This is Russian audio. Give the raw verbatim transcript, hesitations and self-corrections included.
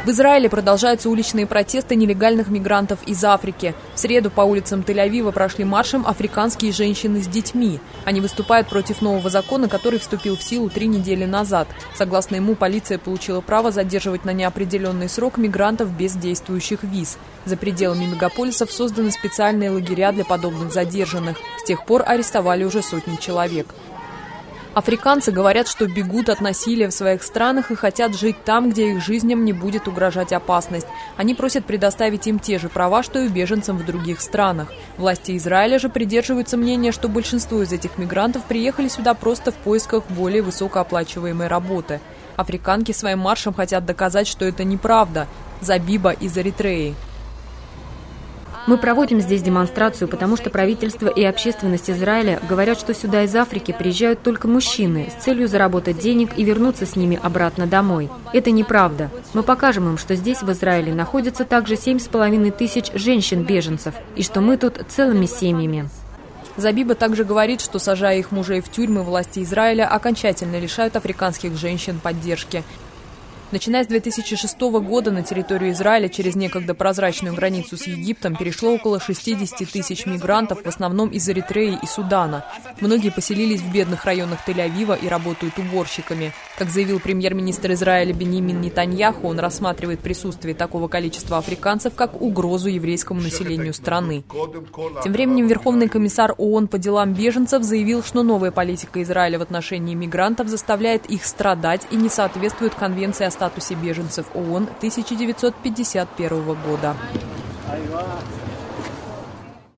В Израиле продолжаются уличные протесты нелегальных мигрантов из Африки. В среду по улицам Тель-Авива прошли маршем африканские женщины с детьми. Они выступают против нового закона, который вступил в силу три недели назад. Согласно ему, полиция получила право задерживать на неопределенный срок мигрантов без действующих виз. За пределами мегаполисов созданы специальные лагеря для подобных задержанных. С тех пор арестовали уже сотни человек. Африканцы говорят, что бегут от насилия в своих странах и хотят жить там, где их жизням не будет угрожать опасность. Они просят предоставить им те же права, что и беженцам в других странах. Власти Израиля же придерживаются мнения, что большинство из этих мигрантов приехали сюда просто в поисках более высокооплачиваемой работы. Африканки своим маршем хотят доказать, что это неправда. Забиба из Эритреи. Мы проводим здесь демонстрацию, потому что правительство и общественность Израиля говорят, что сюда из Африки приезжают только мужчины с целью заработать денег и вернуться с ними обратно домой. Это неправда. Мы покажем им, что здесь, в Израиле, находится также семь с половиной тысяч женщин-беженцев, и что мы тут целыми семьями. Забиба также говорит, что, сажая их мужей в тюрьмы, власти Израиля окончательно лишают африканских женщин поддержки. Начиная с две тысячи шестого года на территорию Израиля через некогда прозрачную границу с Египтом перешло около шестидесяти тысяч мигрантов, в основном из Эритреи и Судана. Многие поселились в бедных районах Тель-Авива и работают уборщиками. Как заявил премьер-министр Израиля Биньямин Нетаньяху, он рассматривает присутствие такого количества африканцев как угрозу еврейскому населению страны. Тем временем Верховный комиссар ООН по делам беженцев заявил, что новая политика Израиля в отношении мигрантов заставляет их страдать и не соответствует Конвенции о статусе беженцев ООН тысяча девятьсот пятьдесят первого года.